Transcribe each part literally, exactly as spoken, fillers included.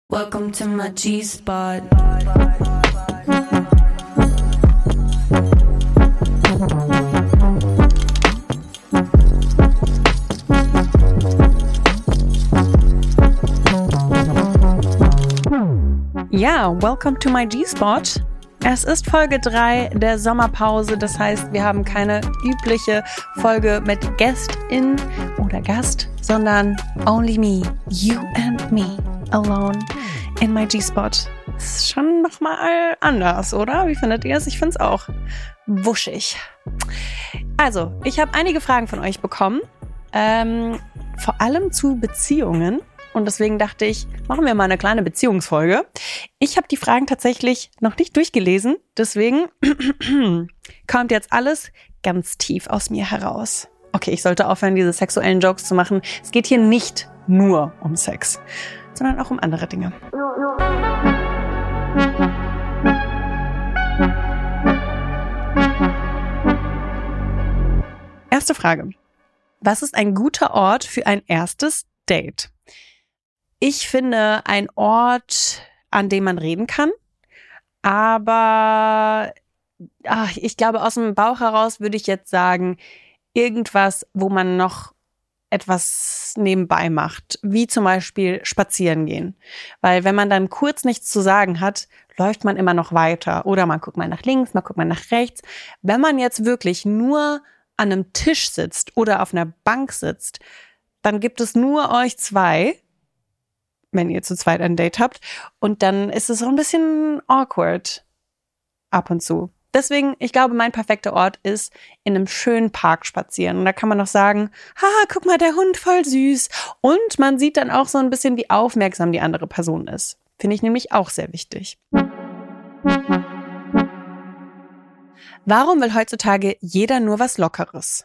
Welcome to my G-Spot. Ja, welcome to my G-Spot. Es ist Folge drei der Sommerpause, das heißt, wir haben keine übliche Folge mit Gästin oder Gast, sondern only me, you and me, alone in my G-Spot. Ist schon nochmal anders, oder? Wie findet ihr es? Ich finde es auch wuschig. Also, ich habe einige Fragen von euch bekommen, ähm, vor allem zu Beziehungen. Und deswegen dachte ich, machen wir mal eine kleine Beziehungsfolge. Ich habe die Fragen tatsächlich noch nicht durchgelesen. Deswegen kommt jetzt alles ganz tief aus mir heraus. Okay, ich sollte aufhören, diese sexuellen Jokes zu machen. Es geht hier nicht nur um Sex, sondern auch um andere Dinge. Erste Frage. Was ist ein guter Ort für ein erstes Date? Ich finde, ein Ort, an dem man reden kann, aber ach, ich glaube, aus dem Bauch heraus würde ich jetzt sagen, irgendwas, wo man noch etwas nebenbei macht, wie zum Beispiel spazieren gehen. Weil wenn man dann kurz nichts zu sagen hat, läuft man immer noch weiter oder man guckt mal nach links, man guckt mal nach rechts. Wenn man jetzt wirklich nur an einem Tisch sitzt oder auf einer Bank sitzt, dann gibt es nur euch zwei, wenn ihr zu zweit ein Date habt. Und dann ist es so ein bisschen awkward ab und zu. Deswegen, ich glaube, mein perfekter Ort ist in einem schönen Park spazieren. Und da kann man noch sagen, haha, guck mal, der Hund, voll süß. Und man sieht dann auch so ein bisschen, wie aufmerksam die andere Person ist. Finde ich nämlich auch sehr wichtig. Warum will heutzutage jeder nur was Lockeres?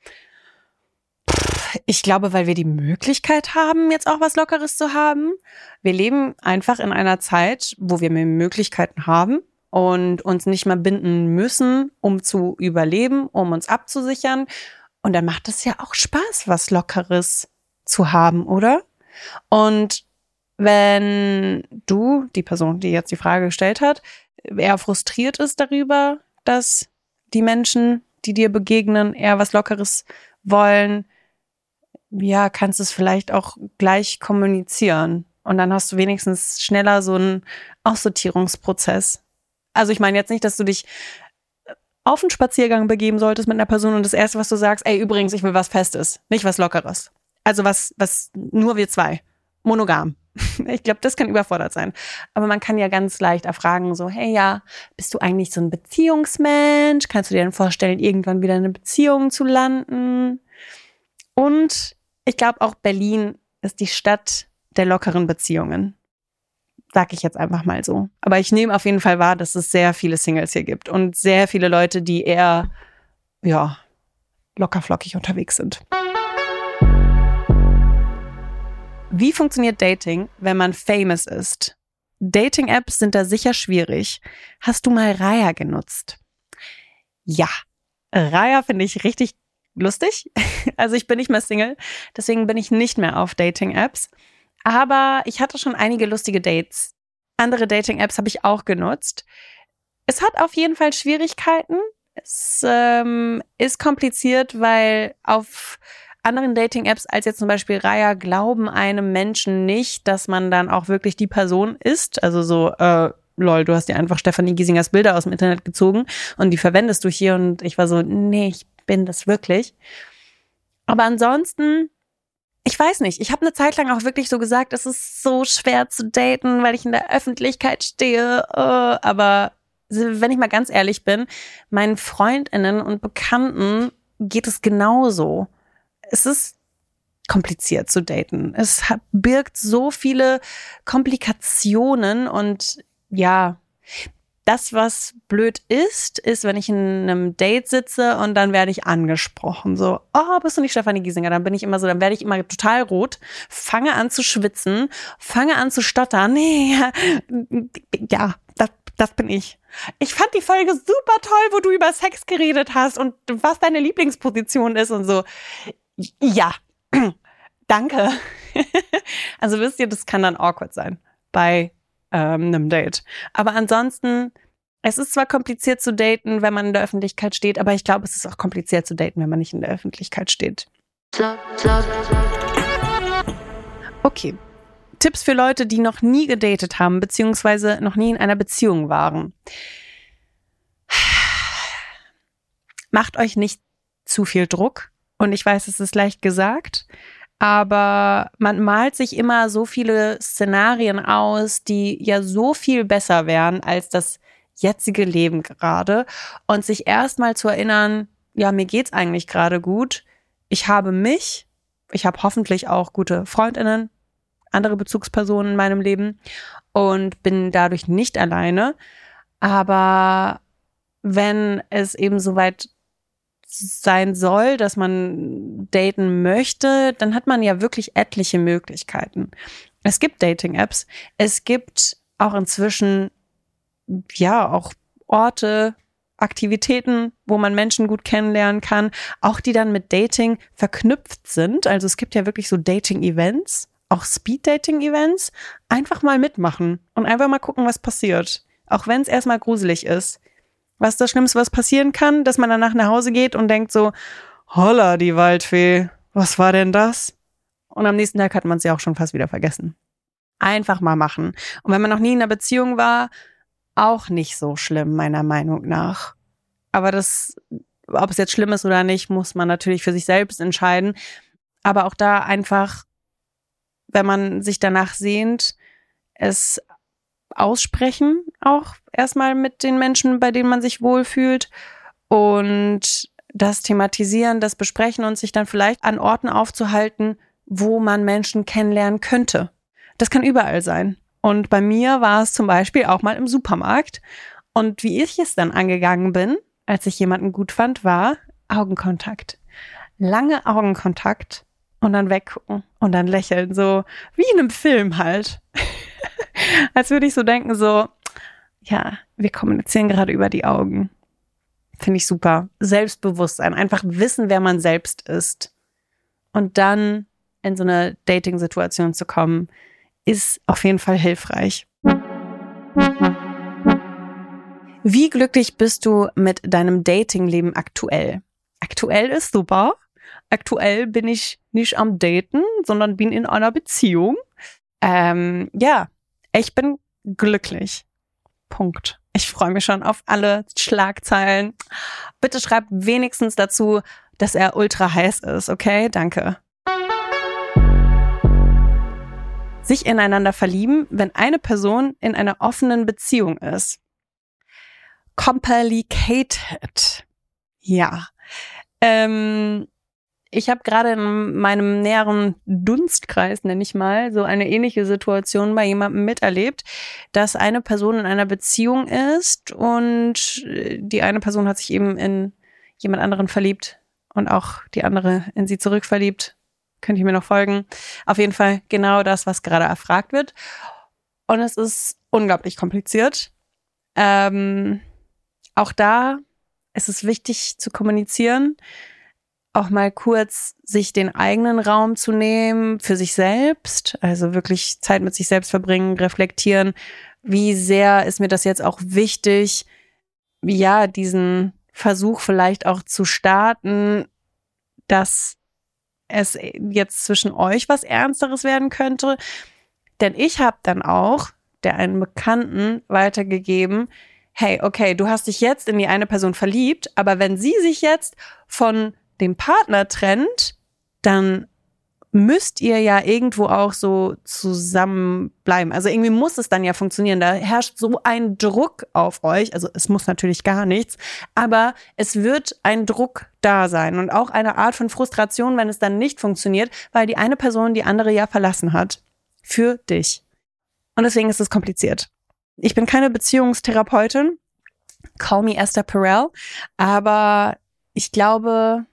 Ich glaube, weil wir die Möglichkeit haben, jetzt auch was Lockeres zu haben. Wir leben einfach in einer Zeit, wo wir mehr Möglichkeiten haben und uns nicht mehr binden müssen, um zu überleben, um uns abzusichern. Und dann macht es ja auch Spaß, was Lockeres zu haben, oder? Und wenn du, die Person, die jetzt die Frage gestellt hat, eher frustriert ist darüber, dass die Menschen, die dir begegnen, eher was Lockeres wollen, ja, kannst du es vielleicht auch gleich kommunizieren. Und dann hast du wenigstens schneller so einen Aussortierungsprozess. Also ich meine jetzt nicht, dass du dich auf einen Spaziergang begeben solltest mit einer Person und das Erste, was du sagst, ey, übrigens, ich will was Festes, nicht was Lockeres. Also was, was nur wir zwei. Monogam. Ich glaube, das kann überfordert sein. Aber man kann ja ganz leicht erfragen, so, hey, ja, bist du eigentlich so ein Beziehungsmensch? Kannst du dir denn vorstellen, irgendwann wieder in eine Beziehung zu landen? Und ich glaube auch Berlin ist die Stadt der lockeren Beziehungen. Sag ich jetzt einfach mal so. Aber ich nehme auf jeden Fall wahr, dass es sehr viele Singles hier gibt und sehr viele Leute, die eher, ja, lockerflockig unterwegs sind. Wie funktioniert Dating, wenn man famous ist? Dating-Apps sind da sicher schwierig. Hast du mal Raya genutzt? Ja, Raya finde ich richtig lustig. Also ich bin nicht mehr Single, deswegen bin ich nicht mehr auf Dating-Apps. Aber ich hatte schon einige lustige Dates. Andere Dating-Apps habe ich auch genutzt. Es hat auf jeden Fall Schwierigkeiten. Es ähm, ist kompliziert, weil auf anderen Dating-Apps als jetzt zum Beispiel Raya glauben einem Menschen nicht, dass man dann auch wirklich die Person ist. Also so, äh, lol, du hast dir einfach Stefanie Giesingers Bilder aus dem Internet gezogen und die verwendest du hier. Und ich war so, nee, ich bin das wirklich. Aber ansonsten, ich weiß nicht, ich habe eine Zeit lang auch wirklich so gesagt, es ist so schwer zu daten, weil ich in der Öffentlichkeit stehe. Aber wenn ich mal ganz ehrlich bin, meinen FreundInnen und Bekannten geht es genauso. Es ist kompliziert zu daten. Es birgt so viele Komplikationen und ja, das, was blöd ist, ist, wenn ich in einem Date sitze und dann werde ich angesprochen. So, oh, bist du nicht Stefanie Giesinger? Dann bin ich immer so, dann werde ich immer total rot, fange an zu schwitzen, fange an zu stottern. Nee, ja, das, das bin ich. Ich fand die Folge super toll, wo du über Sex geredet hast und was deine Lieblingsposition ist und so. Ja, danke. Also wisst ihr, das kann dann awkward sein. bei ähm, einem Date. Aber ansonsten, es ist zwar kompliziert zu daten, wenn man in der Öffentlichkeit steht, aber ich glaube, es ist auch kompliziert zu daten, wenn man nicht in der Öffentlichkeit steht. Okay. Tipps für Leute, die noch nie gedatet haben, beziehungsweise noch nie in einer Beziehung waren. Macht euch nicht zu viel Druck. Und ich weiß, es ist leicht gesagt, aber man malt sich immer so viele Szenarien aus, die ja so viel besser wären als das jetzige Leben gerade. Und sich erstmal zu erinnern, ja, mir geht's eigentlich gerade gut. Ich habe mich, ich habe hoffentlich auch gute FreundInnen, andere Bezugspersonen in meinem Leben und bin dadurch nicht alleine. Aber wenn es eben soweit sein soll, dass man daten möchte, dann hat man ja wirklich etliche Möglichkeiten. Es gibt Dating-Apps, es gibt auch inzwischen ja auch Orte, Aktivitäten, wo man Menschen gut kennenlernen kann, auch die dann mit Dating verknüpft sind. Also es gibt ja wirklich so Dating-Events, auch Speed-Dating-Events. Einfach mal mitmachen und einfach mal gucken, was passiert. Auch wenn es erstmal gruselig ist. Was ist das Schlimmste, was passieren kann? Dass man danach nach Hause geht und denkt so, holla, die Waldfee, was war denn das? Und am nächsten Tag hat man es ja auch schon fast wieder vergessen. Einfach mal machen. Und wenn man noch nie in einer Beziehung war, auch nicht so schlimm, meiner Meinung nach. Aber das, ob es jetzt schlimm ist oder nicht, muss man natürlich für sich selbst entscheiden. Aber auch da einfach, wenn man sich danach sehnt, es aussprechen, auch erstmal mit den Menschen, bei denen man sich wohlfühlt und das thematisieren, das besprechen und sich dann vielleicht an Orten aufzuhalten, wo man Menschen kennenlernen könnte. Das kann überall sein. Und bei mir war es zum Beispiel auch mal im Supermarkt. Und wie ich es dann angegangen bin, als ich jemanden gut fand, war Augenkontakt. Lange Augenkontakt und dann weggucken und dann lächeln, so wie in einem Film halt. Als würde ich so denken, so, ja, wir kommunizieren gerade über die Augen. Finde ich super. Selbstbewusstsein, einfach wissen, wer man selbst ist. Und dann in so eine Dating-Situation zu kommen, ist auf jeden Fall hilfreich. Wie glücklich bist du mit deinem Datingleben aktuell? Aktuell ist super. Aktuell bin ich nicht am Daten, sondern bin in einer Beziehung. Ähm, ja, ich bin glücklich. Punkt. Ich freue mich schon auf alle Schlagzeilen. Bitte schreibt wenigstens dazu, dass er ultra heiß ist, okay? Danke. Sich ineinander verlieben, wenn eine Person in einer offenen Beziehung ist. Complicated. Ja. Ähm, ich habe gerade in meinem näheren Dunstkreis, nenne ich mal, so eine ähnliche Situation bei jemandem miterlebt, dass eine Person in einer Beziehung ist und die eine Person hat sich eben in jemand anderen verliebt und auch die andere in sie zurückverliebt. Könnt ihr mir noch folgen? Auf jeden Fall genau das, was gerade erfragt wird. Und es ist unglaublich kompliziert. Ähm, auch da ist es wichtig zu kommunizieren, auch mal kurz sich den eigenen Raum zu nehmen für sich selbst, also wirklich Zeit mit sich selbst verbringen, reflektieren, wie sehr ist mir das jetzt auch wichtig, ja, diesen Versuch vielleicht auch zu starten, dass es jetzt zwischen euch was Ernsteres werden könnte. Denn ich habe dann auch der einen Bekannten weitergegeben, hey, okay, du hast dich jetzt in die eine Person verliebt, aber wenn sie sich jetzt von dem Partner trennt, dann müsst ihr ja irgendwo auch so zusammenbleiben. Also irgendwie muss es dann ja funktionieren. Da herrscht so ein Druck auf euch. Also es muss natürlich gar nichts, aber es wird ein Druck da sein und auch eine Art von Frustration, wenn es dann nicht funktioniert, weil die eine Person die andere ja verlassen hat. Für dich. Und deswegen ist es kompliziert. Ich bin keine Beziehungstherapeutin. Call me Esther Perel. Aber ich glaube,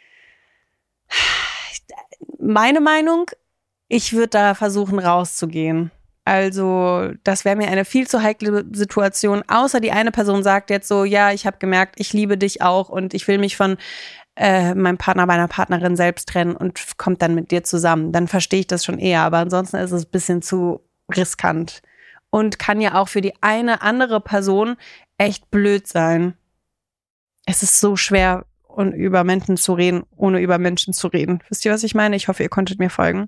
meine Meinung, ich würde da versuchen rauszugehen. Also das wäre mir eine viel zu heikle Situation, außer die eine Person sagt jetzt so, ja, ich habe gemerkt, ich liebe dich auch und ich will mich von äh, meinem Partner, meiner Partnerin selbst trennen und kommt dann mit dir zusammen. Dann verstehe ich das schon eher, aber ansonsten ist es ein bisschen zu riskant. und kann ja auch für die eine andere Person echt blöd sein. Es ist so schwer, und über Menschen zu reden, ohne über Menschen zu reden. Wisst ihr, was ich meine? Ich hoffe, ihr konntet mir folgen.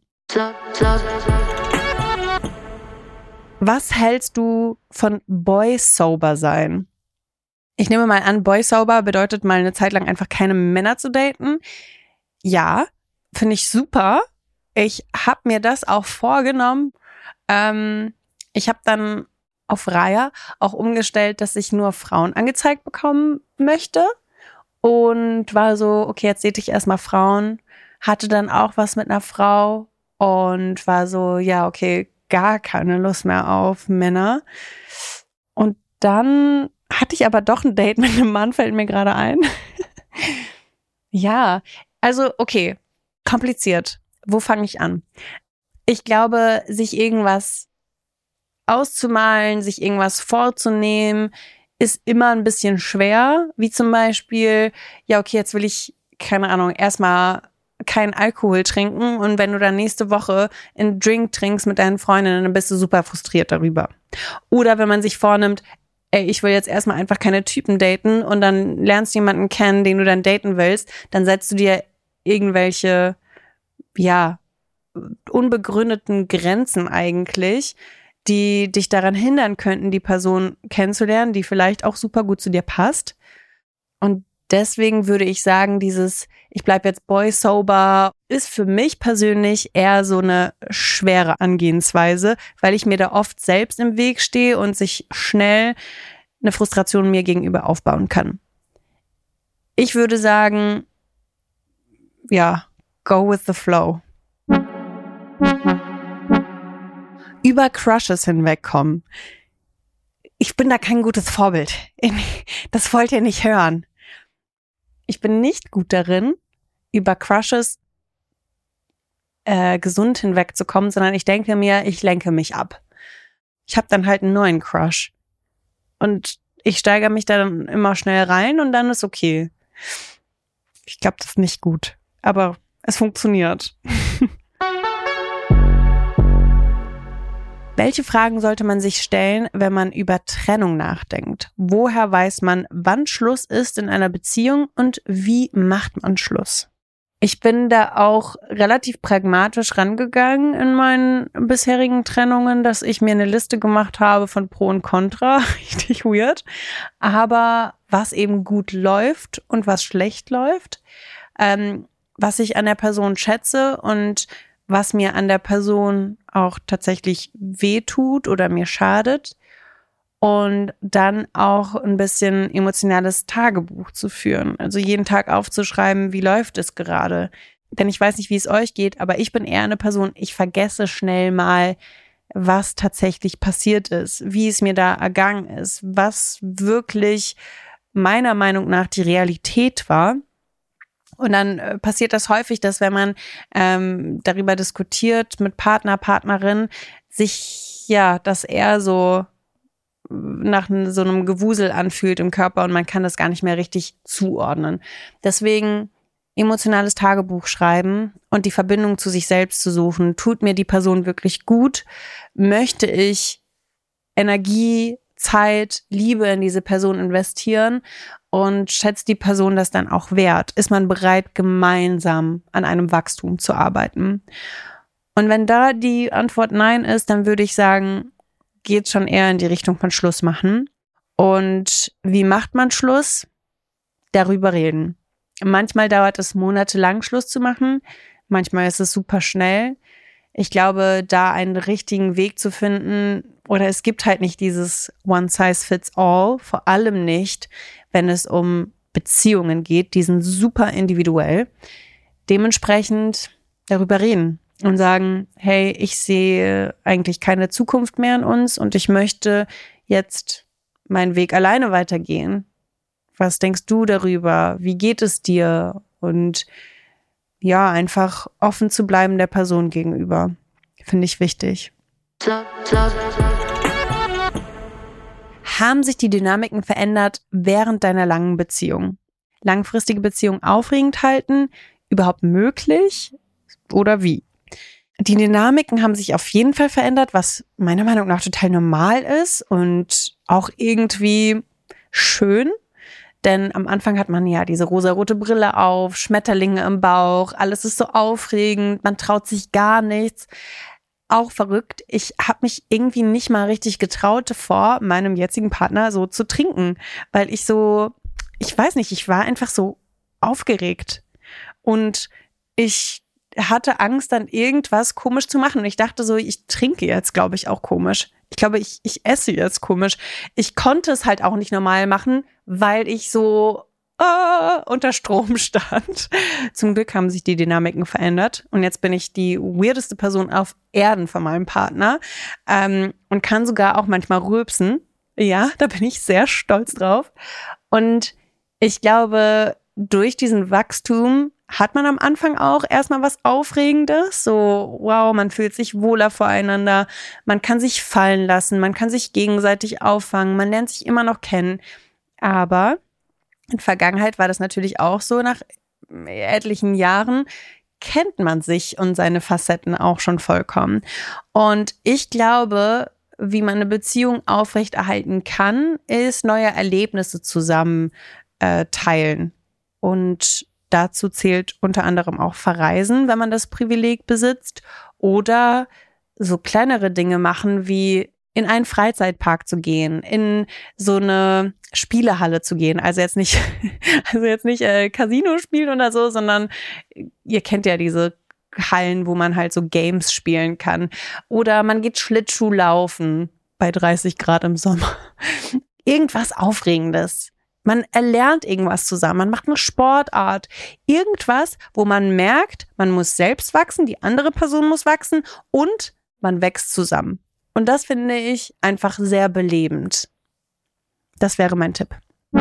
Was hältst du von Boy-Sober sein? Ich nehme mal an, Boy-Sober bedeutet mal eine Zeit lang einfach keine Männer zu daten. Ja, finde ich super. Ich habe mir das auch vorgenommen. Ähm, ich habe dann auf Raya auch umgestellt, dass ich nur Frauen angezeigt bekommen möchte. Und war so, okay, jetzt date ich erstmal Frauen. Hatte dann auch was mit einer Frau und war so, ja, okay, gar keine Lust mehr auf Männer. Und dann hatte ich aber doch ein Date mit einem Mann, fällt mir gerade ein. Ja, also okay, kompliziert. Wo fange ich an? Ich glaube, sich irgendwas auszumalen, sich irgendwas vorzunehmen, ist immer ein bisschen schwer. Wie zum Beispiel, ja okay, jetzt will ich, keine Ahnung, erstmal keinen Alkohol trinken und wenn du dann nächste Woche einen Drink trinkst mit deinen Freundinnen, dann bist du super frustriert darüber. Oder wenn man sich vornimmt, ey, ich will jetzt erstmal einfach keine Typen daten und dann lernst du jemanden kennen, den du dann daten willst, dann setzt du dir irgendwelche, ja, unbegründeten Grenzen eigentlich, die dich daran hindern könnten, die Person kennenzulernen, die vielleicht auch super gut zu dir passt. Und deswegen würde ich sagen, dieses ich bleib jetzt boy sober ist für mich persönlich eher so eine schwere Angehensweise, weil ich mir da oft selbst im Weg stehe und sich schnell eine Frustration mir gegenüber aufbauen kann. Ich würde sagen, ja, go with the flow. Über Crushes hinwegkommen. Ich bin da kein gutes Vorbild. Das wollt ihr nicht hören. Ich bin nicht gut darin, über Crushes äh, gesund hinwegzukommen, sondern ich denke mir, ich lenke mich ab. Ich habe dann halt einen neuen Crush. Und ich steigere mich da dann immer schnell rein und dann ist okay. Ich glaube, das ist nicht gut. Aber es funktioniert. Welche Fragen sollte man sich stellen, wenn man über Trennung nachdenkt? Woher weiß man, wann Schluss ist in einer Beziehung und wie macht man Schluss? Ich bin da auch relativ pragmatisch rangegangen in meinen bisherigen Trennungen, dass ich mir eine Liste gemacht habe von Pro und Contra, richtig weird, aber was eben gut läuft und was schlecht läuft, ähm, was ich an der Person schätze und was mir an der Person auch tatsächlich wehtut oder mir schadet und dann auch ein bisschen emotionales Tagebuch zu führen. Also jeden Tag aufzuschreiben, wie läuft es gerade. Denn ich weiß nicht, wie es euch geht, aber ich bin eher eine Person, ich vergesse schnell mal, was tatsächlich passiert ist, wie es mir da ergangen ist, was wirklich meiner Meinung nach die Realität war. Und dann äh, passiert das häufig, dass wenn man ähm, darüber diskutiert mit Partner, Partnerin, sich ja das eher so nach so einem Gewusel anfühlt im Körper und man kann das gar nicht mehr richtig zuordnen. Deswegen emotionales Tagebuch schreiben und die Verbindung zu sich selbst zu suchen. Tut mir die Person wirklich gut? Möchte ich Energie, Zeit, Liebe in diese Person investieren? Und schätzt die Person das dann auch wert? Ist man bereit, gemeinsam an einem Wachstum zu arbeiten? Und wenn da die Antwort nein ist, dann würde ich sagen, geht schon eher in die Richtung von Schluss machen. Und wie macht man Schluss? Darüber reden. Manchmal dauert es monatelang, Schluss zu machen. Manchmal ist es super schnell. Ich glaube, da einen richtigen Weg zu finden, oder es gibt halt nicht dieses One Size Fits All, vor allem nicht, wenn es um Beziehungen geht, die sind super individuell. Dementsprechend darüber reden und sagen, hey, ich sehe eigentlich keine Zukunft mehr in uns und ich möchte jetzt meinen Weg alleine weitergehen. Was denkst du darüber? Wie geht es dir? Und ja, einfach offen zu bleiben der Person gegenüber, finde ich wichtig. Haben sich die Dynamiken verändert während deiner langen Beziehung? Langfristige Beziehungen aufregend halten? Überhaupt möglich? Oder wie? Die Dynamiken haben sich auf jeden Fall verändert, was meiner Meinung nach total normal ist und auch irgendwie schön. Denn am Anfang hat man ja diese rosarote Brille auf, Schmetterlinge im Bauch, alles ist so aufregend, man traut sich gar nichts. Auch verrückt, ich habe mich irgendwie nicht mal richtig getraut, vor meinem jetzigen Partner so zu trinken, weil ich so, ich weiß nicht, ich war einfach so aufgeregt und ich hatte Angst, dann irgendwas komisch zu machen und ich dachte so, ich trinke jetzt, glaube ich, auch komisch. Ich glaube, ich, ich esse jetzt komisch. Ich konnte es halt auch nicht normal machen, weil ich so äh, unter Strom stand. Zum Glück haben sich die Dynamiken verändert und jetzt bin ich die weirdeste Person auf Erden von meinem Partner ähm, und kann sogar auch manchmal rülpsen. Ja, da bin ich sehr stolz drauf. Und ich glaube, durch diesen Wachstum hat man am Anfang auch erstmal was Aufregendes, so wow, man fühlt sich wohler voreinander, man kann sich fallen lassen, man kann sich gegenseitig auffangen, man lernt sich immer noch kennen, aber in der Vergangenheit war das natürlich auch so, nach etlichen Jahren kennt man sich und seine Facetten auch schon vollkommen und ich glaube, wie man eine Beziehung aufrechterhalten kann, ist neue Erlebnisse zusammen äh, teilen und dazu zählt unter anderem auch Verreisen, wenn man das Privileg besitzt oder so kleinere Dinge machen, wie in einen Freizeitpark zu gehen, in so eine Spielehalle zu gehen. Also jetzt nicht, also jetzt nicht äh, Casino spielen oder so, sondern ihr kennt ja diese Hallen, wo man halt so Games spielen kann. Oder man geht Schlittschuh laufen bei dreißig Grad im Sommer. Irgendwas Aufregendes. Man erlernt irgendwas zusammen, man macht eine Sportart, irgendwas, wo man merkt, man muss selbst wachsen, die andere Person muss wachsen und man wächst zusammen. Und das finde ich einfach sehr belebend. Das wäre mein Tipp.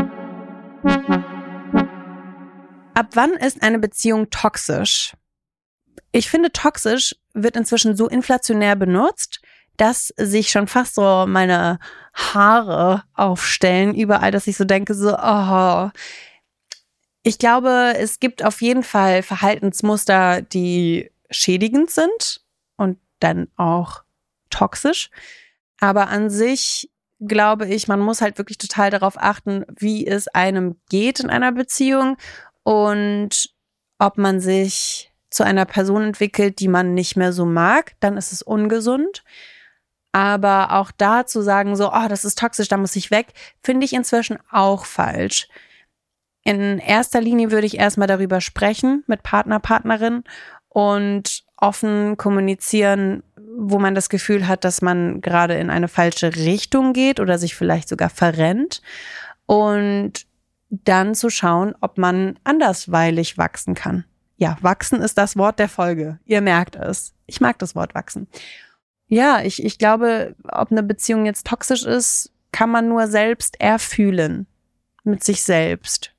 Ab wann ist eine Beziehung toxisch? Ich finde, toxisch wird inzwischen so inflationär benutzt, dass sich schon fast so meine Haare aufstellen, überall, dass ich so denke, so, oh. Ich glaube, es gibt auf jeden Fall Verhaltensmuster, die schädigend sind und dann auch toxisch. Aber an sich glaube ich, man muss halt wirklich total darauf achten, wie es einem geht in einer Beziehung und ob man sich zu einer Person entwickelt, die man nicht mehr so mag, dann ist es ungesund. Aber auch da zu sagen, so, oh, das ist toxisch, da muss ich weg, finde ich inzwischen auch falsch. In erster Linie würde ich erstmal darüber sprechen mit Partner, Partnerin und offen kommunizieren, wo man das Gefühl hat, dass man gerade in eine falsche Richtung geht oder sich vielleicht sogar verrennt. Und dann zu schauen, ob man andersweilig wachsen kann. Ja, wachsen ist das Wort der Folge. Ihr merkt es. Ich mag das Wort wachsen. Ja, ich, ich glaube, ob eine Beziehung jetzt toxisch ist, kann man nur selbst erfühlen. Mit sich selbst.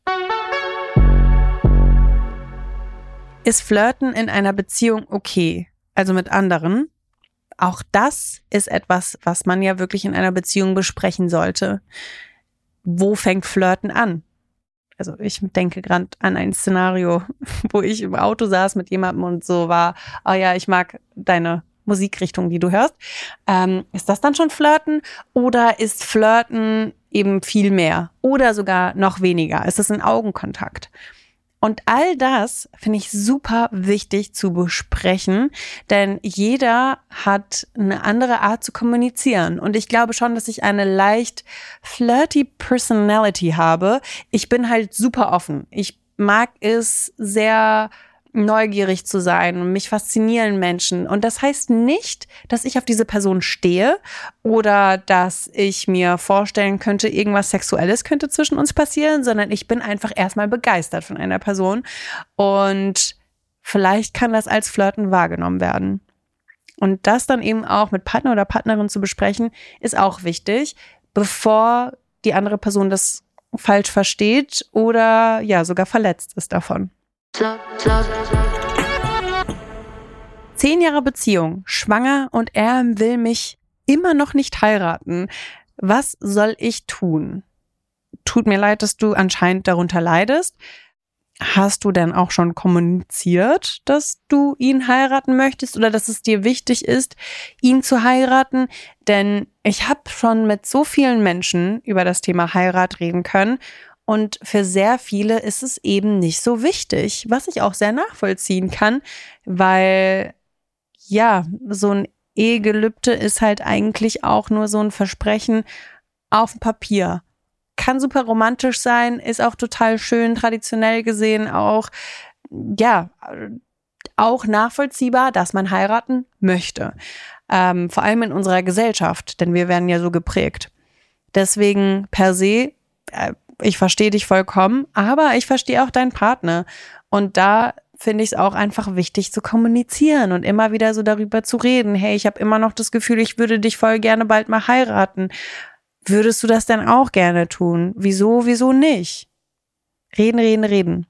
Ist Flirten in einer Beziehung okay? Also mit anderen? Auch das ist etwas, was man ja wirklich in einer Beziehung besprechen sollte. Wo fängt Flirten an? Also ich denke gerade an ein Szenario, wo ich im Auto saß mit jemandem und so war, oh ja, ich mag deine Musikrichtung, die du hörst. Ähm, ist das dann schon Flirten? Oder ist Flirten eben viel mehr? Oder sogar noch weniger? Ist es ein Augenkontakt? Und all das finde ich super wichtig zu besprechen, denn jeder hat eine andere Art zu kommunizieren. Und ich glaube schon, dass ich eine leicht flirty Personality habe. Ich bin halt super offen. Ich mag es sehr neugierig zu sein. Mich faszinieren Menschen. Und das heißt nicht, dass ich auf diese Person stehe oder dass ich mir vorstellen könnte, irgendwas Sexuelles könnte zwischen uns passieren, sondern ich bin einfach erstmal begeistert von einer Person. Und vielleicht kann das als Flirten wahrgenommen werden. Und das dann eben auch mit Partner oder Partnerin zu besprechen, ist auch wichtig, bevor die andere Person das falsch versteht oder ja sogar verletzt ist davon. Zehn Jahre Beziehung, schwanger und er will mich immer noch nicht heiraten. Was soll ich tun? Tut mir leid, dass du anscheinend darunter leidest. Hast du denn auch schon kommuniziert, dass du ihn heiraten möchtest oder dass es dir wichtig ist, ihn zu heiraten? Denn ich habe schon mit so vielen Menschen über das Thema Heirat reden können und für sehr viele ist es eben nicht so wichtig, was ich auch sehr nachvollziehen kann, weil ja, so ein Ehegelübde ist halt eigentlich auch nur so ein Versprechen auf dem Papier. Kann super romantisch sein, ist auch total schön, traditionell gesehen auch, ja, auch nachvollziehbar, dass man heiraten möchte. Ähm, vor allem in unserer Gesellschaft, denn wir werden ja so geprägt. Deswegen per se, äh, ich verstehe dich vollkommen, aber ich verstehe auch deinen Partner. Und da finde ich es auch einfach wichtig zu kommunizieren und immer wieder so darüber zu reden. Hey, ich habe immer noch das Gefühl, ich würde dich voll gerne bald mal heiraten. Würdest du das denn auch gerne tun? Wieso, wieso nicht? Reden, reden, reden.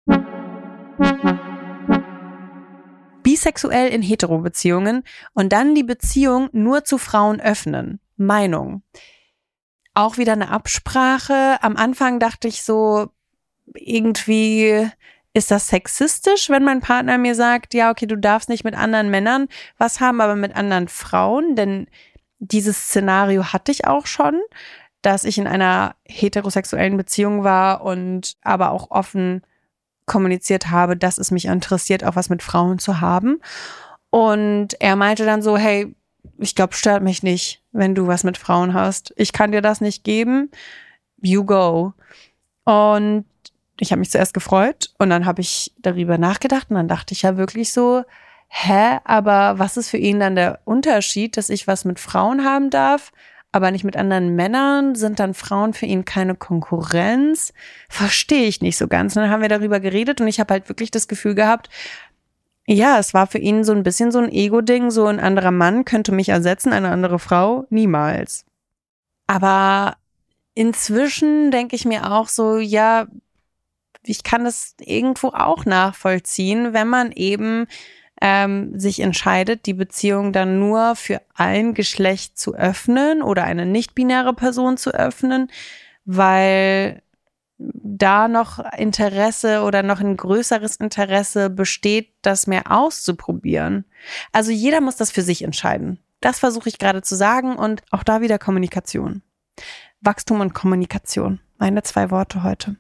Bisexuell in Hetero-Beziehungen und dann die Beziehung nur zu Frauen öffnen. Meinung. Auch wieder eine Absprache. Am Anfang dachte ich so, irgendwie ist das sexistisch, wenn mein Partner mir sagt, ja, okay, du darfst nicht mit anderen Männern was haben, aber mit anderen Frauen, denn dieses Szenario hatte ich auch schon, dass ich in einer heterosexuellen Beziehung war und aber auch offen kommuniziert habe, dass es mich interessiert, auch was mit Frauen zu haben. Und er meinte dann so, hey, ich glaube, stört mich nicht, wenn du was mit Frauen hast. Ich kann dir das nicht geben. You go. Und ich habe mich zuerst gefreut und dann habe ich darüber nachgedacht und dann dachte ich ja wirklich so, hä, aber was ist für ihn dann der Unterschied, dass ich was mit Frauen haben darf, aber nicht mit anderen Männern? Sind dann Frauen für ihn keine Konkurrenz? Verstehe ich nicht so ganz. Und dann haben wir darüber geredet und ich habe halt wirklich das Gefühl gehabt, ja, es war für ihn so ein bisschen so ein Ego-Ding, so ein anderer Mann könnte mich ersetzen, eine andere Frau, niemals. Aber inzwischen denke ich mir auch so, ja, ich kann das irgendwo auch nachvollziehen, wenn man eben ähm, sich entscheidet, die Beziehung dann nur für ein Geschlecht zu öffnen oder eine nicht-binäre Person zu öffnen, weil da noch Interesse oder noch ein größeres Interesse besteht, das mehr auszuprobieren. Also jeder muss das für sich entscheiden. Das versuche ich gerade zu sagen und auch da wieder Kommunikation. Wachstum und Kommunikation. Meine zwei Worte heute.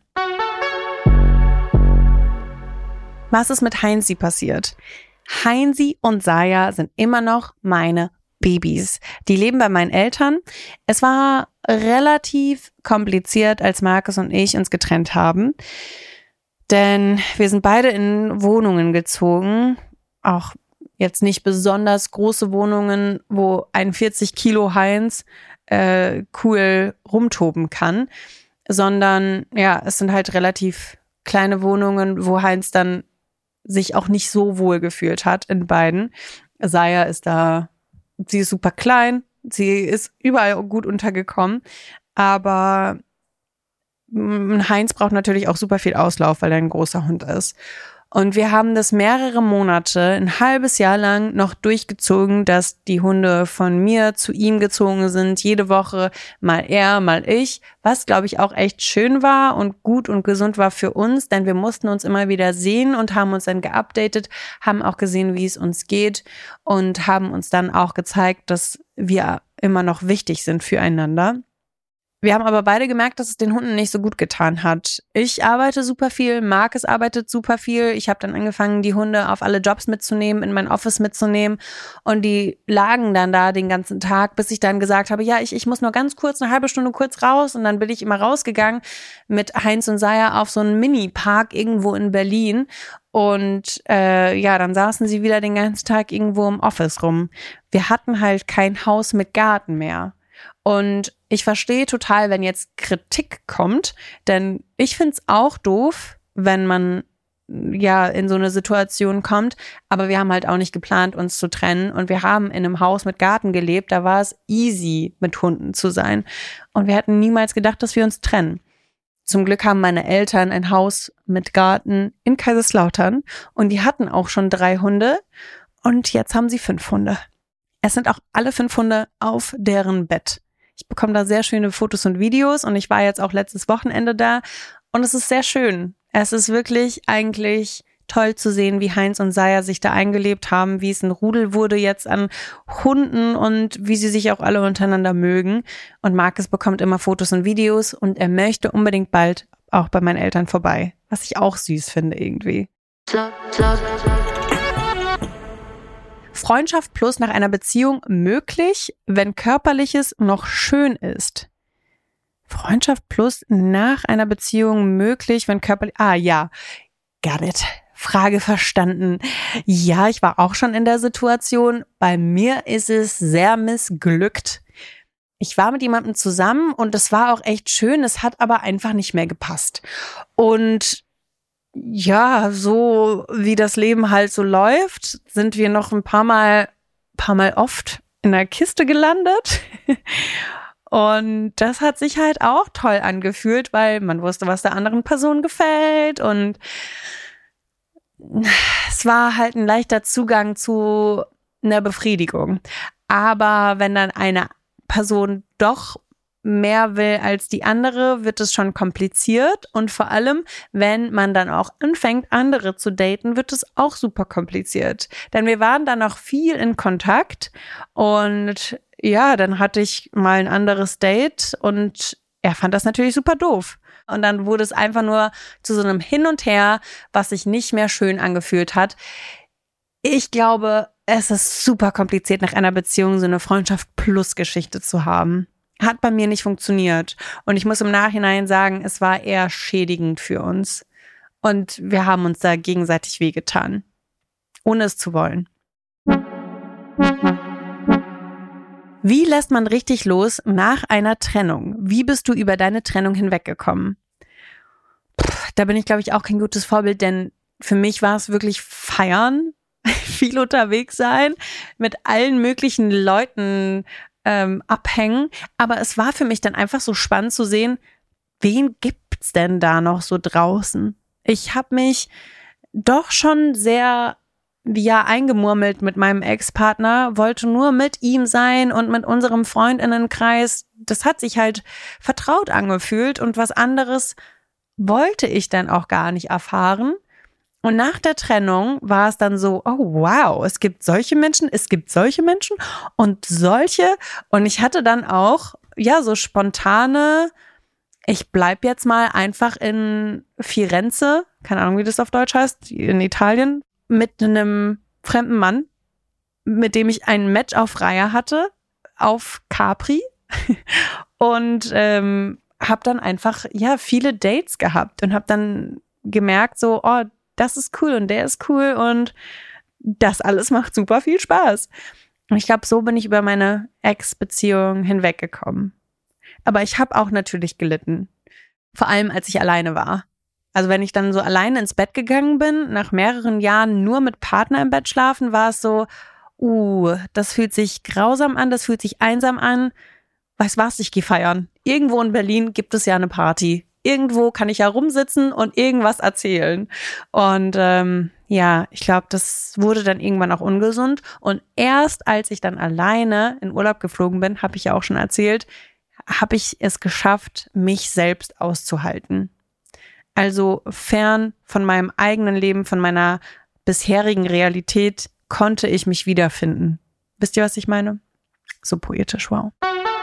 Was ist mit Heinzi passiert? Heinzi und Saya sind immer noch meine Babys. Die leben bei meinen Eltern. Es war relativ kompliziert, als Markus und ich uns getrennt haben. Denn wir sind beide in Wohnungen gezogen. Auch jetzt nicht besonders große Wohnungen, wo ein vierzig Kilo Heinz äh, cool rumtoben kann. Sondern ja, es sind halt relativ kleine Wohnungen, wo Heinz dann sich auch nicht so wohl gefühlt hat in beiden. Saya ist da, sie ist super klein, sie ist überall gut untergekommen, aber Heinz braucht natürlich auch super viel Auslauf, weil er ein großer Hund ist. Und wir haben das mehrere Monate, ein halbes Jahr lang noch durchgezogen, dass die Hunde von mir zu ihm gezogen sind, jede Woche mal er, mal ich, was glaube ich auch echt schön war und gut und gesund war für uns, denn wir mussten uns immer wieder sehen und haben uns dann geupdatet, haben auch gesehen, wie es uns geht und haben uns dann auch gezeigt, dass wir immer noch wichtig sind füreinander. Wir haben aber beide gemerkt, dass es den Hunden nicht so gut getan hat. Ich arbeite super viel, Markus arbeitet super viel. Ich habe dann angefangen, die Hunde auf alle Jobs mitzunehmen, in mein Office mitzunehmen. Und die lagen dann da den ganzen Tag, bis ich dann gesagt habe, ja, ich, ich muss nur ganz kurz, eine halbe Stunde kurz raus. Und dann bin ich immer rausgegangen mit Heinz und Saya auf so einen Mini-Park irgendwo in Berlin. Und äh, ja, dann saßen sie wieder den ganzen Tag irgendwo im Office rum. Wir hatten halt kein Haus mit Garten mehr. Und ich verstehe total, wenn jetzt Kritik kommt, denn ich find's auch doof, wenn man ja in so eine Situation kommt, aber wir haben halt auch nicht geplant, uns zu trennen und wir haben in einem Haus mit Garten gelebt, da war es easy, mit Hunden zu sein und wir hätten niemals gedacht, dass wir uns trennen. Zum Glück haben meine Eltern ein Haus mit Garten in Kaiserslautern und die hatten auch schon drei Hunde und jetzt haben sie fünf Hunde. Es sind auch alle fünf Hunde auf deren Bett. Ich bekomme da sehr schöne Fotos und Videos und ich war jetzt auch letztes Wochenende da und es ist sehr schön. Es ist wirklich eigentlich toll zu sehen, wie Heinz und Saya sich da eingelebt haben, wie es ein Rudel wurde jetzt an Hunden und wie sie sich auch alle untereinander mögen. Und Markus bekommt immer Fotos und Videos und er möchte unbedingt bald auch bei meinen Eltern vorbei, was ich auch süß finde irgendwie. Freundschaft plus nach einer Beziehung möglich, wenn Körperliches noch schön ist. Freundschaft plus nach einer Beziehung möglich, wenn körperlich... Ah ja, got it. Frage verstanden. Ja, ich war auch schon in der Situation. Bei mir ist es sehr missglückt. Ich war mit jemandem zusammen und es war auch echt schön. Es hat aber einfach nicht mehr gepasst. Und ja, so wie das Leben halt so läuft, sind wir noch ein paar Mal, paar Mal oft in der Kiste gelandet. Und das hat sich halt auch toll angefühlt, weil man wusste, was der anderen Person gefällt und es war halt ein leichter Zugang zu einer Befriedigung. Aber wenn dann eine Person doch mehr will als die andere, wird es schon kompliziert. Und vor allem, wenn man dann auch anfängt, andere zu daten, wird es auch super kompliziert. Denn wir waren dann noch viel in Kontakt und ja, dann hatte ich mal ein anderes Date und er fand das natürlich super doof. Und dann wurde es einfach nur zu so einem Hin und Her, was sich nicht mehr schön angefühlt hat. Ich glaube, es ist super kompliziert, nach einer Beziehung so eine Freundschaft-Plus-Geschichte zu haben. Hat bei mir nicht funktioniert. Und ich muss im Nachhinein sagen, es war eher schädigend für uns. Und wir haben uns da gegenseitig wehgetan. Ohne es zu wollen. Wie lässt man richtig los nach einer Trennung? Wie bist du über deine Trennung hinweggekommen? Puh, da bin ich, glaube ich, auch kein gutes Vorbild, denn für mich war es wirklich feiern, viel unterwegs sein, mit allen möglichen Leuten ähm, abhängen. Aber es war für mich dann einfach so spannend zu sehen, wen gibt's denn da noch so draußen? Ich habe mich doch schon sehr ja eingemurmelt mit meinem Ex-Partner, wollte nur mit ihm sein und mit unserem Freundinnenkreis. Das hat sich halt vertraut angefühlt und was anderes wollte ich dann auch gar nicht erfahren. Und nach der Trennung war es dann so, oh wow, es gibt solche Menschen, es gibt solche Menschen und solche. Und ich hatte dann auch, ja, so spontane, ich bleib jetzt mal einfach in Firenze, keine Ahnung, wie das auf Deutsch heißt, in Italien, mit einem fremden Mann, mit dem ich ein Match auf Raya hatte, auf Capri und ähm, habe dann einfach ja viele Dates gehabt und habe dann gemerkt so, oh, das ist cool und der ist cool und das alles macht super viel Spaß. Und ich glaube, so bin ich über meine Ex-Beziehung hinweggekommen. Aber ich habe auch natürlich gelitten, vor allem als ich alleine war. Also wenn ich dann so alleine ins Bett gegangen bin, nach mehreren Jahren nur mit Partner im Bett schlafen, war es so, uh, das fühlt sich grausam an, das fühlt sich einsam an. Weißt was, ich gehe feiern. Irgendwo in Berlin gibt es ja eine Party. Irgendwo kann ich ja rumsitzen und irgendwas erzählen. Und ähm, ja, ich glaube, das wurde dann irgendwann auch ungesund. Und erst als ich dann alleine in Urlaub geflogen bin, habe ich ja auch schon erzählt, habe ich es geschafft, mich selbst auszuhalten. Also fern von meinem eigenen Leben, von meiner bisherigen Realität, konnte ich mich wiederfinden. Wisst ihr, was ich meine? So poetisch, wow.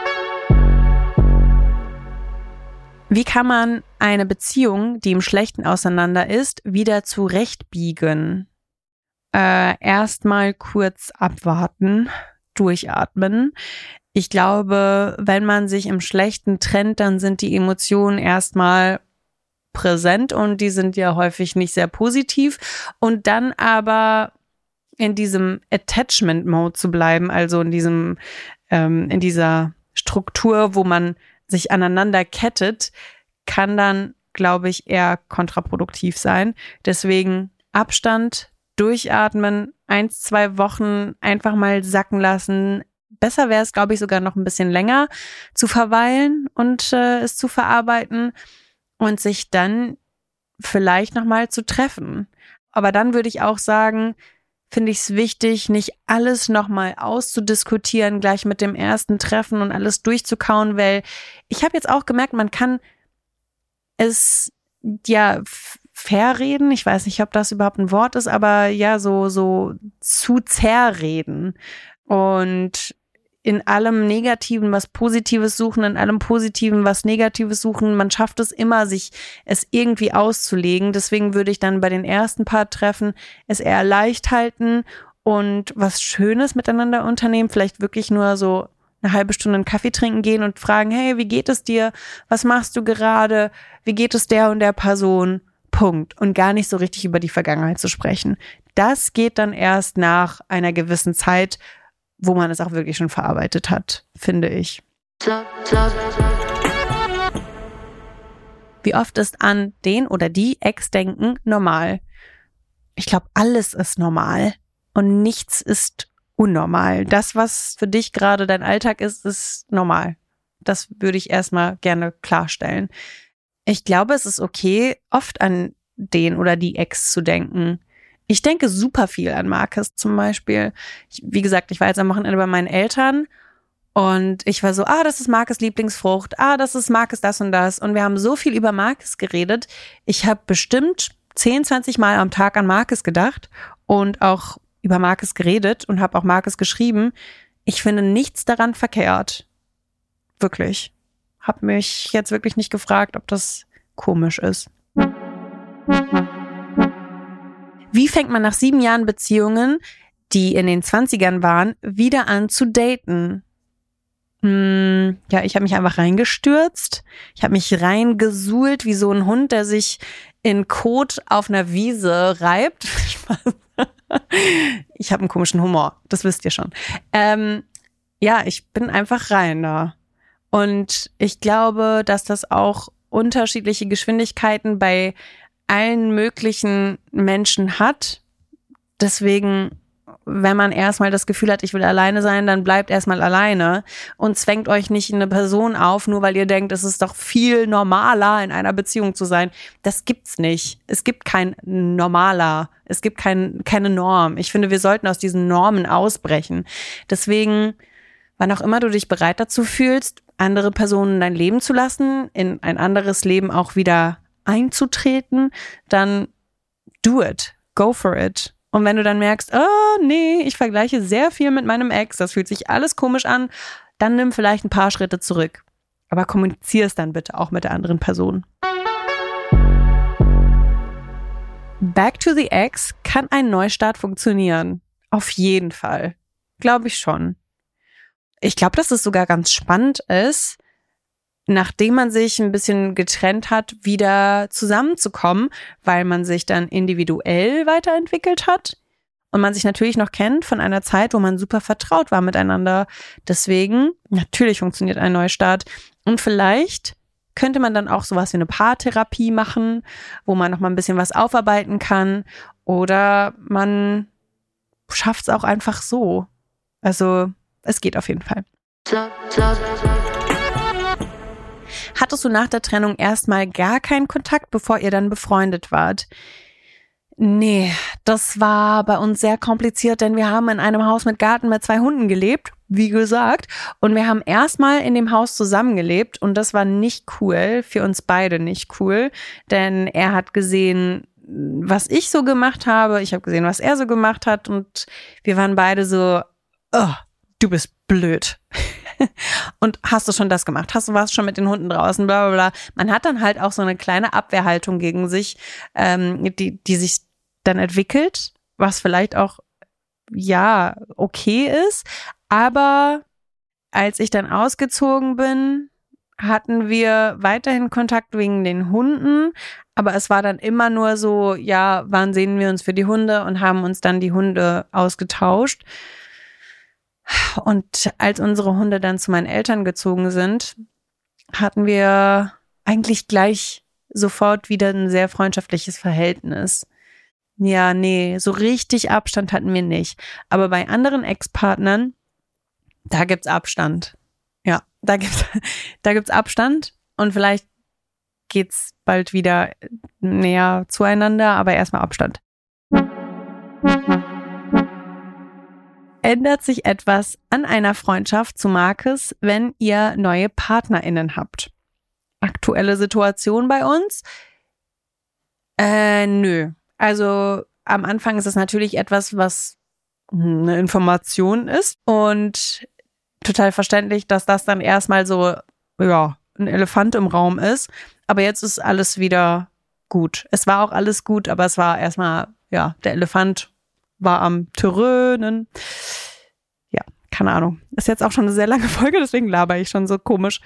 Wie kann man eine Beziehung, die im Schlechten auseinander ist, wieder zurechtbiegen? Äh, erstmal kurz abwarten, durchatmen. Ich glaube, wenn man sich im Schlechten trennt, dann sind die Emotionen erstmal präsent und die sind ja häufig nicht sehr positiv. Und dann aber in diesem Attachment-Mode zu bleiben, also in diesem, ähm, in dieser Struktur, wo man sich aneinander kettet, kann dann, glaube ich, eher kontraproduktiv sein. Deswegen Abstand, durchatmen, eins, zwei Wochen einfach mal sacken lassen. Besser wäre es, glaube ich, sogar noch ein bisschen länger zu verweilen und äh, es zu verarbeiten und sich dann vielleicht nochmal zu treffen. Aber dann würde ich auch sagen, finde ich es wichtig, nicht alles nochmal auszudiskutieren, gleich mit dem ersten Treffen und alles durchzukauen, weil ich habe jetzt auch gemerkt, man kann es ja f- verreden. Ich weiß nicht, ob das überhaupt ein Wort ist, aber ja, so, so zu zerreden. Und in allem Negativen was Positives suchen, in allem Positiven was Negatives suchen. Man schafft es immer, sich es irgendwie auszulegen. Deswegen würde ich dann bei den ersten paar Treffen es eher leicht halten und was Schönes miteinander unternehmen. Vielleicht wirklich nur so eine halbe Stunde einen Kaffee trinken gehen und fragen, hey, wie geht es dir? Was machst du gerade? Wie geht es der und der Person? Punkt. Und gar nicht so richtig über die Vergangenheit zu sprechen. Das geht dann erst nach einer gewissen Zeit, wo man es auch wirklich schon verarbeitet hat, finde ich. Wie oft ist an den oder die Ex-Denken normal? Ich glaube, alles ist normal und nichts ist unnormal. Das, was für dich gerade dein Alltag ist, ist normal. Das würde ich erstmal gerne klarstellen. Ich glaube, es ist okay, oft an den oder die Ex zu denken. Ich denke super viel an Markus zum Beispiel. Ich, wie gesagt, ich war jetzt am Wochenende bei meinen Eltern und ich war so, ah, das ist Markus Lieblingsfrucht, ah, das ist Markus das und das. Und wir haben so viel über Markus geredet. Ich habe bestimmt zehn, zwanzig Mal am Tag an Markus gedacht und auch über Markus geredet und habe auch Markus geschrieben. Ich finde nichts daran verkehrt. Wirklich. Habe mich jetzt wirklich nicht gefragt, ob das komisch ist. Wie fängt man nach sieben Jahren Beziehungen, die in den zwanzigern waren, wieder an zu daten? Hm, ja, ich habe mich einfach reingestürzt. Ich habe mich reingesuhlt wie so ein Hund, der sich in Kot auf einer Wiese reibt. Ich habe einen komischen Humor, das wisst ihr schon. Ähm, ja, ich bin einfach rein da. Und ich glaube, dass das auch unterschiedliche Geschwindigkeiten bei allen möglichen Menschen hat. Deswegen, wenn man erstmal das Gefühl hat, ich will alleine sein, dann bleibt erstmal alleine und zwängt euch nicht eine Person auf, nur weil ihr denkt, es ist doch viel normaler, in einer Beziehung zu sein. Das gibt's nicht. Es gibt kein normaler. Es gibt kein, keine Norm. Ich finde, wir sollten aus diesen Normen ausbrechen. Deswegen, wann auch immer du dich bereit dazu fühlst, andere Personen in dein Leben zu lassen, in ein anderes Leben auch wieder einzutreten, dann do it. Go for it. Und wenn du dann merkst, oh nee, ich vergleiche sehr viel mit meinem Ex, das fühlt sich alles komisch an, dann nimm vielleicht ein paar Schritte zurück. Aber kommunizier es dann bitte auch mit der anderen Person. Back to the Ex kann ein Neustart funktionieren. Auf jeden Fall. Glaube ich schon. Ich glaube, dass es sogar ganz spannend ist, nachdem man sich ein bisschen getrennt hat, wieder zusammenzukommen, weil man sich dann individuell weiterentwickelt hat und man sich natürlich noch kennt von einer Zeit, wo man super vertraut war miteinander. Deswegen, natürlich funktioniert ein Neustart. Und vielleicht könnte man dann auch sowas wie eine Paartherapie machen, wo man noch mal ein bisschen was aufarbeiten kann. Oder man schafft es auch einfach so. Also, es geht auf jeden Fall. Hattest du nach der Trennung erstmal gar keinen Kontakt, bevor ihr dann befreundet wart? Nee, das war bei uns sehr kompliziert, denn wir haben in einem Haus mit Garten mit zwei Hunden gelebt, wie gesagt. Und wir haben erstmal in dem Haus zusammengelebt und das war nicht cool, für uns beide nicht cool. Denn er hat gesehen, was ich so gemacht habe, ich habe gesehen, was er so gemacht hat und wir waren beide so, oh, du bist blöd. Und hast du schon das gemacht? Hast du was schon mit den Hunden draußen? Bla bla bla. Man hat dann halt auch so eine kleine Abwehrhaltung gegen sich, ähm, die, die sich dann entwickelt, was vielleicht auch, ja, okay ist. Aber als ich dann ausgezogen bin, hatten wir weiterhin Kontakt wegen den Hunden. Aber es war dann immer nur so, ja, wann sehen wir uns für die Hunde und haben uns dann die Hunde ausgetauscht. Und als unsere Hunde dann zu meinen Eltern gezogen sind, hatten wir eigentlich gleich sofort wieder ein sehr freundschaftliches Verhältnis. Ja, nee, so richtig Abstand hatten wir nicht. Aber bei anderen Ex-Partnern, da gibt's Abstand. Ja, da gibt's, da gibt's Abstand und vielleicht geht's bald wieder näher zueinander, aber erstmal Abstand. Ändert sich etwas an einer Freundschaft zu Markus, wenn ihr neue PartnerInnen habt? Aktuelle Situation bei uns? Äh, nö. Also am Anfang ist es natürlich etwas, was eine Information ist und total verständlich, dass das dann erstmal so, ja, ein Elefant im Raum ist. Aber jetzt ist alles wieder gut. Es war auch alles gut, aber es war erstmal, ja, der Elefant war am Trönen. Ja, keine Ahnung. Ist jetzt auch schon eine sehr lange Folge, deswegen laber ich schon so komisch.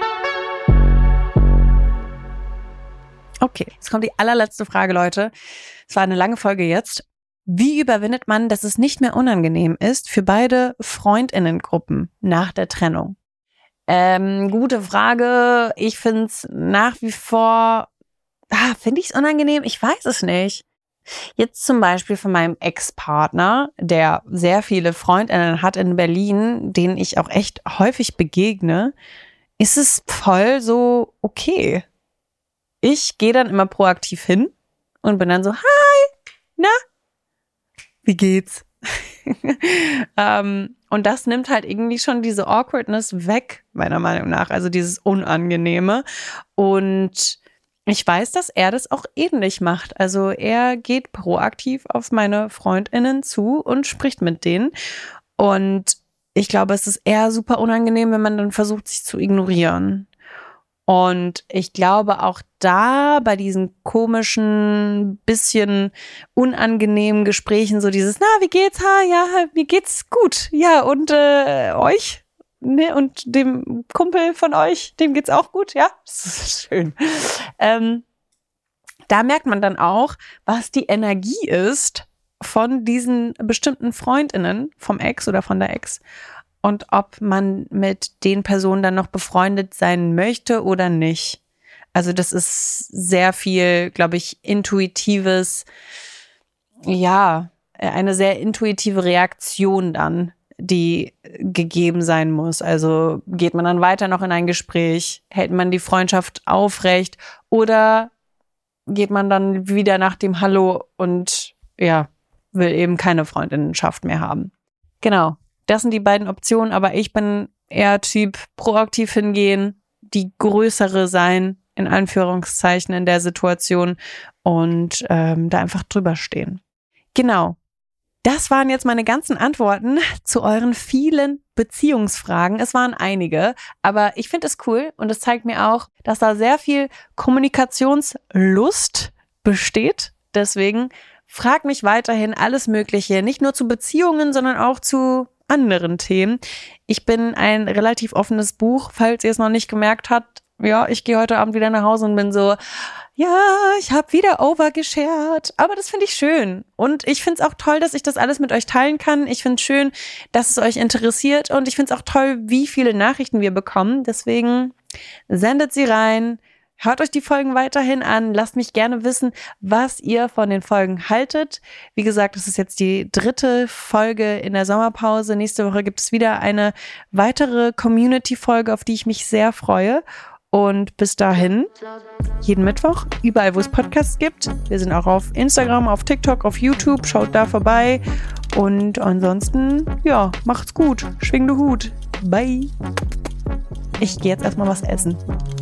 Okay, jetzt kommt die allerletzte Frage, Leute. Es war eine lange Folge jetzt. Wie überwindet man, dass es nicht mehr unangenehm ist für beide FreundInnengruppen nach der Trennung? Ähm, gute Frage. Ich finde es nach wie vor, ah, finde ich es unangenehm? Ich weiß es nicht. Jetzt zum Beispiel von meinem Ex-Partner, der sehr viele FreundInnen hat in Berlin, denen ich auch echt häufig begegne, ist es voll so okay. Ich gehe dann immer proaktiv hin und bin dann so, hi, na, wie geht's? ähm, und das nimmt halt irgendwie schon diese Awkwardness weg, meiner Meinung nach, also dieses Unangenehme. Und ich weiß, dass er das auch ähnlich macht. Also er geht proaktiv auf meine FreundInnen zu und spricht mit denen. Und ich glaube, es ist eher super unangenehm, wenn man dann versucht, sich zu ignorieren. Und ich glaube auch da bei diesen komischen, bisschen unangenehmen Gesprächen so dieses, na, wie geht's? Ha, ja, mir geht's gut. Ja, und äh, euch? Ne, und dem Kumpel von euch, dem geht's auch gut, ja? Das ist schön. Ähm, da merkt man dann auch, was die Energie ist von diesen bestimmten FreundInnen, vom Ex oder von der Ex. Und ob man mit den Personen dann noch befreundet sein möchte oder nicht. Also das ist sehr viel, glaube ich, intuitives, ja, eine sehr intuitive Reaktion dann, die gegeben sein muss. Also geht man dann weiter noch in ein Gespräch, hält man die Freundschaft aufrecht oder geht man dann wieder nach dem Hallo und ja, will eben keine Freundinnenschaft mehr haben. Genau. Das sind die beiden Optionen, aber ich bin eher Typ proaktiv hingehen, die größere sein, in Anführungszeichen in der Situation und ähm, da einfach drüber stehen. Genau, das waren jetzt meine ganzen Antworten zu euren vielen Beziehungsfragen. Es waren einige, aber ich finde es cool und es zeigt mir auch, dass da sehr viel Kommunikationslust besteht. Deswegen frag mich weiterhin alles Mögliche, nicht nur zu Beziehungen, sondern auch zu anderen Themen. Ich bin ein relativ offenes Buch, falls ihr es noch nicht gemerkt habt. Ja, ich gehe heute Abend wieder nach Hause und bin so, ja, ich habe wieder overgeshared. Aber das finde ich schön. Und ich finde es auch toll, dass ich das alles mit euch teilen kann. Ich finde es schön, dass es euch interessiert. Und ich finde es auch toll, wie viele Nachrichten wir bekommen. Deswegen sendet sie rein. Hört euch die Folgen weiterhin an. Lasst mich gerne wissen, was ihr von den Folgen haltet. Wie gesagt, das ist jetzt die dritte Folge in der Sommerpause. Nächste Woche gibt es wieder eine weitere Community-Folge, auf die ich mich sehr freue. Und bis dahin, jeden Mittwoch, überall, wo es Podcasts gibt. Wir sind auch auf Instagram, auf TikTok, auf YouTube. Schaut da vorbei. Und ansonsten, ja, macht's gut. Schwingende Hut. Bye. Ich gehe jetzt erstmal was essen.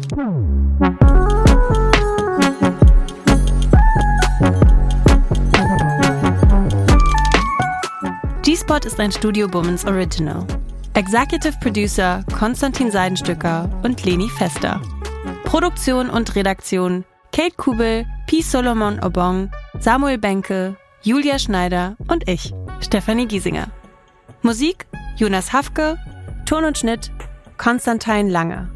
G-Spot ist ein Studio Bummens Original. Executive Producer Konstantin Seidenstücker und Leni Fester. Produktion und Redaktion Kate Kubel, P. Solomon Obong, Samuel Benke, Julia Schneider und ich, Stefanie Giesinger. Musik Jonas Hafke, Ton und Schnitt Konstantin Lange.